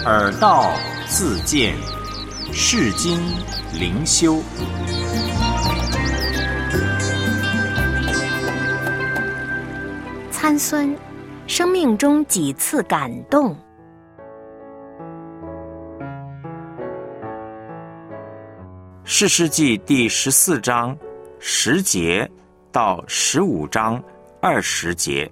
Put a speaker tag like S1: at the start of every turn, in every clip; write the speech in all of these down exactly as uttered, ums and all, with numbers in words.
S1: 耳道自见，世经灵修。
S2: 参孙，生命中几次感动。
S1: 士师记第十四章十节到十五章二十节。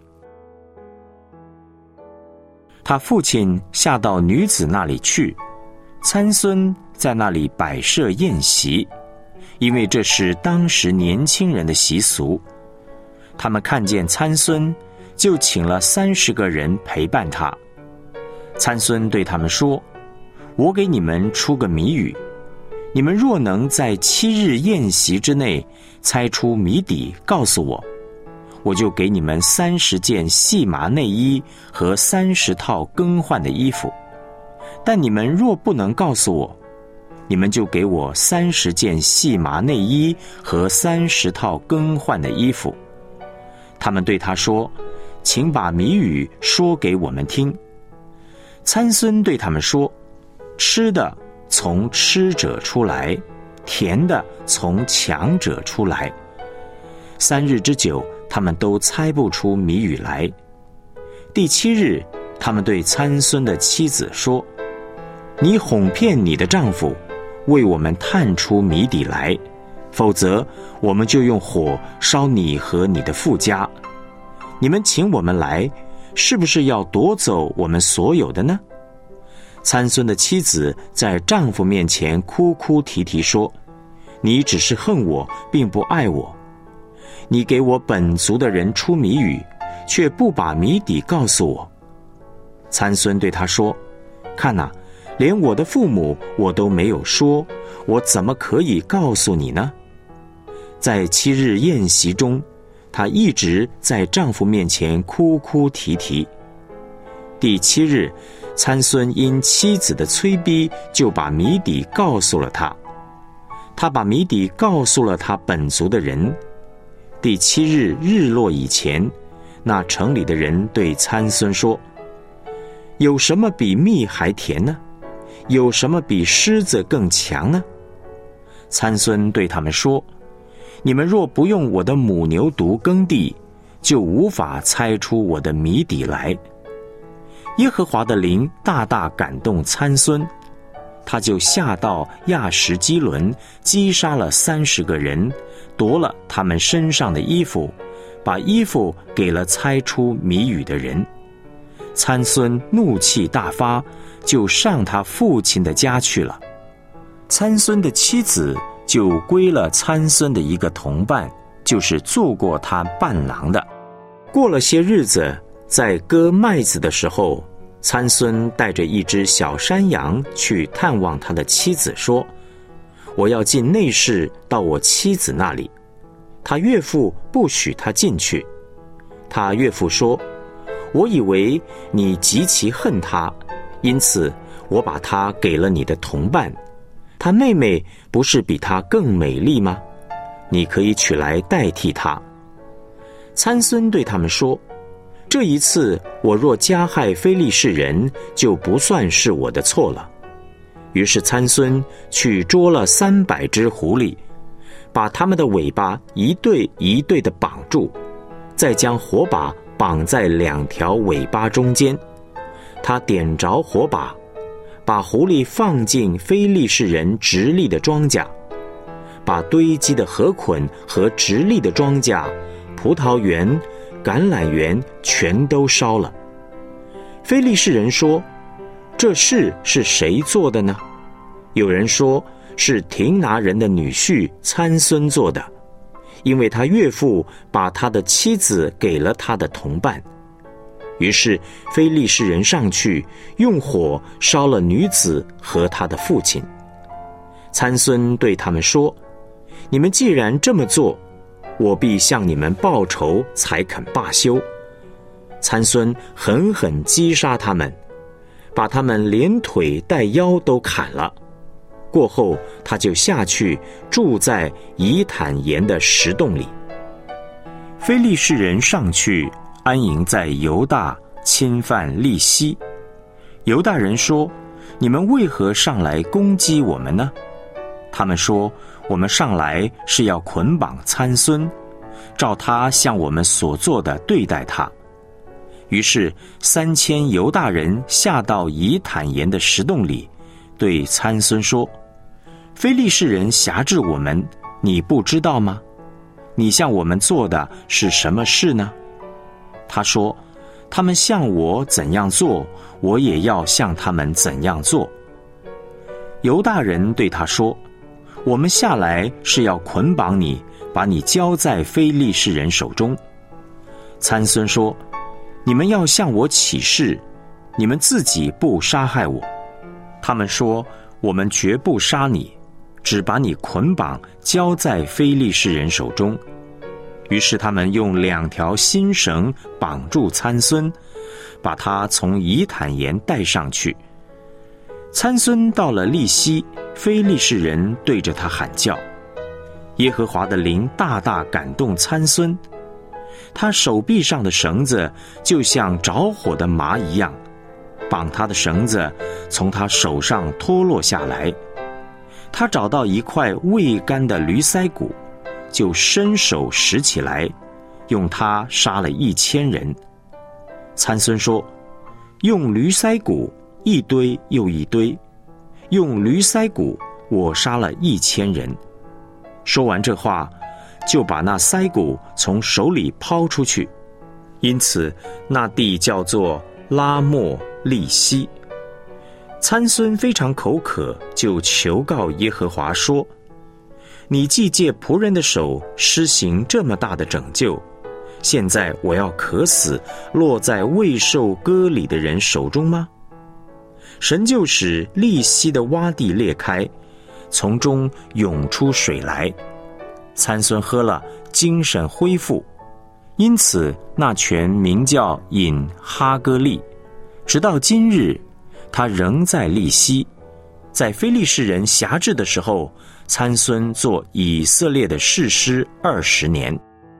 S1: 他父亲下到女子那里去，参孙在那里摆设宴席，因为这是当时年轻人的习俗。他们看见参孙，就请了三十个人陪伴他。参孙对他们说：我给你们出个谜语，你们若能在七日宴席之内猜出谜底告诉我，我就给你们三十件细麻内衣和三十套更换的衣服。但你们若不能告诉我，你们就给我三十件细麻内衣和三十套更换的衣服。他们对他说：请把谜语说给我们听。参孙对他们说：吃的从吃者出来，甜的从强者出来。三日之久，他们都猜不出谜语来。第七日，他们对参孙的妻子说：你哄骗你的丈夫，为我们探出谜底来，否则我们就用火烧你和你的父家。你们请我们来，是不是要夺走我们所有的呢？参孙的妻子在丈夫面前哭哭啼啼说：你只是恨我，并不爱我。你给我本族的人出谜语，却不把谜底告诉我。参孙对他说：看哪，连我的父母我都没有说，我怎么可以告诉你呢？在七日宴席中，她一直在丈夫面前哭哭啼啼。第七日，参孙因妻子的催逼，就把谜底告诉了他。他把谜底告诉了他本族的人。第七日日落以前，那城里的人对参孙说：有什么比蜜还甜呢？有什么比狮子更强呢？参孙对他们说：你们若不用我的母牛犊耕地，就无法猜出我的谜底来。耶和华的灵大大感动参孙，他就下到亚什基伦，击杀了三十个人，夺了他们身上的衣服，把衣服给了猜出谜语的人。参孙怒气大发，就上他父亲的家去了。参孙的妻子就归了参孙的一个同伴，就是做过他伴郎的。过了些日子，在割麦子的时候，参孙带着一只小山羊去探望他的妻子，说：我要进内室到我妻子那里。他岳父不许他进去。他岳父说：我以为你极其恨他，因此我把他给了你的同伴。他妹妹不是比他更美丽吗？你可以取来代替他。参孙对他们说：这一次我若加害非利士人，就不算是我的错了。于是参孙去捉了三百只狐狸，把它们的尾巴一对一对地绑住，再将火把绑在两条尾巴中间。他点着火把，把狐狸放进非利士人直立的庄稼，把堆积的禾捆和直立的庄稼、葡萄园、橄榄园全都烧了。非利士人说：这事是谁做的呢？有人说是亭拿人的女婿参孙做的，因为他岳父把他的妻子给了他的同伴。于是非利士人上去，用火烧了女子和他的父亲。参孙对他们说：你们既然这么做，我必向你们报仇，才肯罢休。参孙狠狠击杀他们，把他们连腿带腰都砍了。过后他就下去住在以坦岩的石洞里。非利士人上去安营在犹大，侵犯利希。犹大人说： 你们为何上来攻击我们呢？他们说，我们上来是要捆绑参孙，照他向我们所做的对待他。于是三千犹大人下到以坦岩的石洞里，对参孙说，非利士人辖制我们，你不知道吗？你向我们做的是什么事呢？他说，他们向我怎样做，我也要向他们怎样做。犹大人对他说，我们下来是要捆绑你，把你交在非利士人手中。参孙说，你们要向我起誓，你们自己不杀害我。他们说，我们绝不杀你，只把你捆绑交在非利士人手中。于是他们用两条新绳绑住参孙，把他从以坦岩带上去。参孙到了利希，非利士人对着他喊叫。耶和华的灵大大感动参孙，他手臂上的绳子就像着火的麻一样，绑他的绳子从他手上脱落下来。他找到一块未干的驴腮骨，就伸手拾起来，用它杀了一千人。参孙说，用驴腮骨一堆又一堆，用驴腮骨我杀了一千人。说完这话，就把那腮骨从手里抛出去，因此那地叫做拉莫利希。参孙非常口渴，就求告耶和华说，你既借仆人的手施行这么大的拯救，现在我要渴死，落在未受割礼的人手中吗？神就使利希的洼地裂开，从中涌出水来。参孙喝了，精神恢复，因此那泉名叫隐哈歌利。直到今日，他仍在利希。在非利士人辖制的时候，参孙做以色列的士师二十年。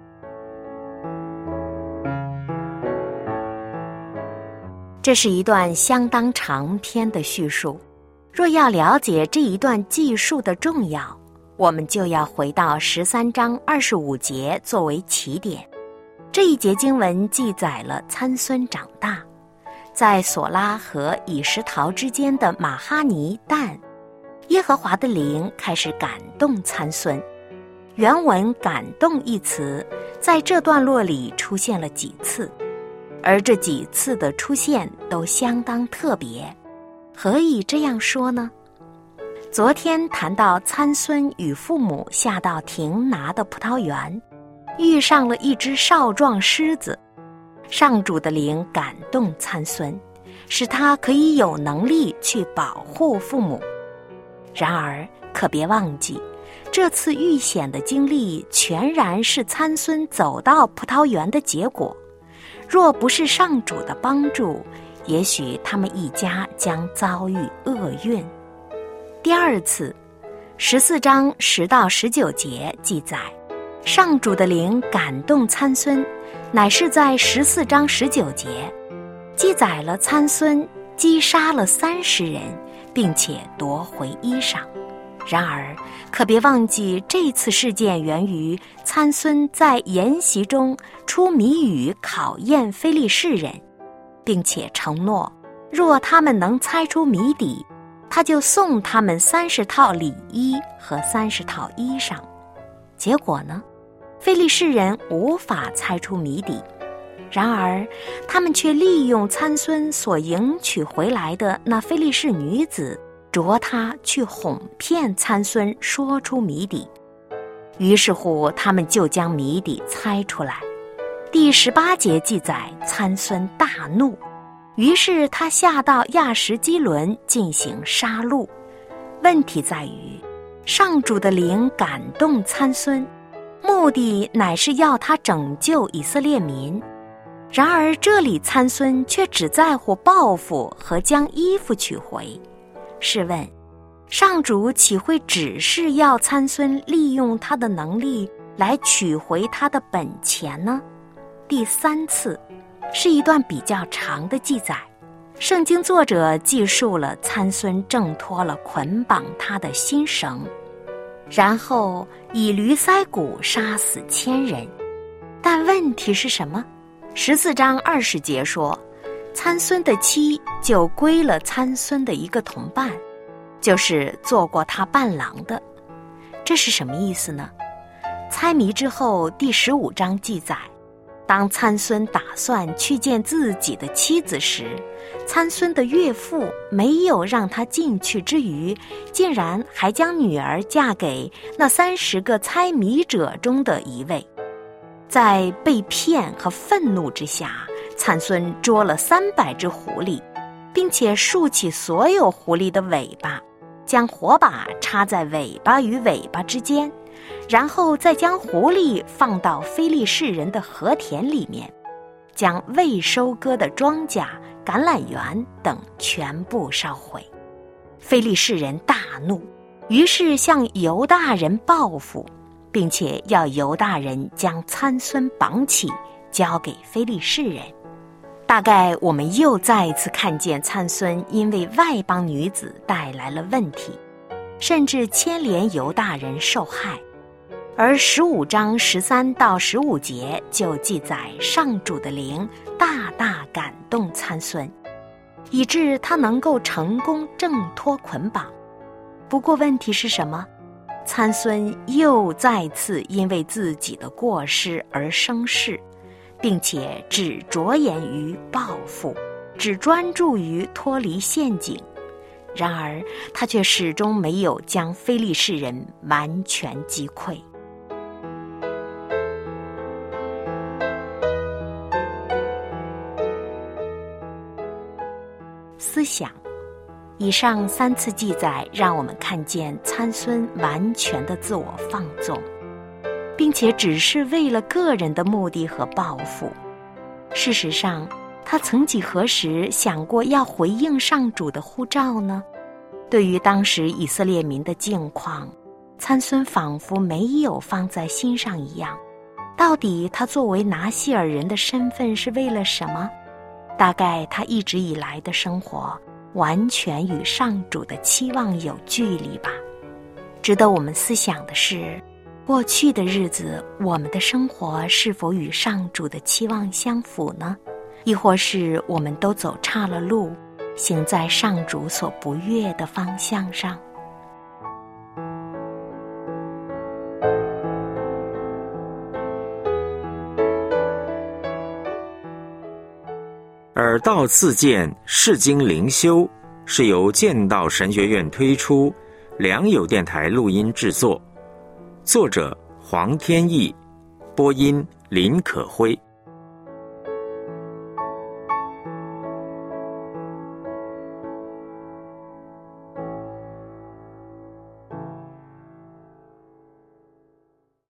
S2: 这是一段相当长篇的叙述。若要了解这一段记述的重要，我们就要回到十三章二十五节作为起点。这一节经文记载了参孙长大，在索拉和以实陶之间的马哈尼但，耶和华的灵开始感动参孙。原文感动一词在这段落里出现了几次，而这几次的出现都相当特别。何以这样说呢？昨天谈到参孙与父母下到亭拿的葡萄园，遇上了一只少壮狮子。上主的灵感动参孙，使他可以有能力去保护父母。然而可别忘记，这次遇险的经历全然是参孙走到葡萄园的结果。若不是上主的帮助，也许他们一家将遭遇厄运。第二次，十四章十到十九节记载，上主的灵感动参孙，乃是在十四章十九节，记载了参孙击杀了三十人，并且夺回衣裳。然而，可别忘记，这次事件源于参孙在筵席中出谜语考验非利士人，并且承诺，若他们能猜出谜底，他就送他们三十套礼衣和三十套衣裳。结果呢，非利士人无法猜出谜底，然而他们却利用参孙所迎娶回来的那非利士女子，着他去哄骗参孙说出谜底。于是乎，他们就将谜底猜出来。第十八节记载，参孙大怒，于是他下到亚什基伦进行杀戮。问题在于，上主的灵感动参孙，目的乃是要他拯救以色列民。然而这里参孙却只在乎报复和将衣服取回。试问，上主岂会只是要参孙利用他的能力来取回他的本钱呢？第三次是一段比较长的记载， 圣经作者记述了参孙挣脱了捆绑他的新绳，然后以驴腮骨杀死千人。但问题是什么？十四章二十节说，参孙的妻就归了参孙的一个同伴，就是做过他伴郎的。这是什么意思呢？猜谜之后第十五章记载，当参孙打算去见自己的妻子时，参孙的岳父没有让他进去之余，竟然还将女儿嫁给那三十个猜谜者中的一位。在被骗和愤怒之下，参孙捉了三百只狐狸，并且竖起所有狐狸的尾巴，将火把插在尾巴与尾巴之间，然后再将狐狸放到非利士人的禾田里面，将未收割的庄稼、橄榄园等全部烧毁。非利士人大怒，于是向犹大人报复，并且要犹大人将参孙绑起，交给非利士人。大概我们又再一次看见参孙因为外邦女子带来了问题，甚至牵连犹大人受害。而十五章十三到十五节就记载上主的灵大大感动参孙，以致他能够成功挣脱捆绑。不过问题是什么？参孙又再次因为自己的过失而生事，并且只着眼于报复，只专注于脱离陷阱。然而他却始终没有将非利士人完全击溃。思想，以上三次记载让我们看见参孙完全的自我放纵，并且只是为了个人的目的和抱负。事实上，他曾几何时想过要回应上主的呼召呢？对于当时以色列民的境况，参孙仿佛没有放在心上一样。到底他作为拿西尔人的身份是为了什么？大概他一直以来的生活完全与上主的期望有距离吧。值得我们思想的是，过去的日子我们的生活是否与上主的期望相符呢？亦或是我们都走岔了路，行在上主所不悦的方向上？
S1: 耳道自荐释经灵修是由剑道神学院推出，良友电台录音制作，作者黄天意，播音林可辉。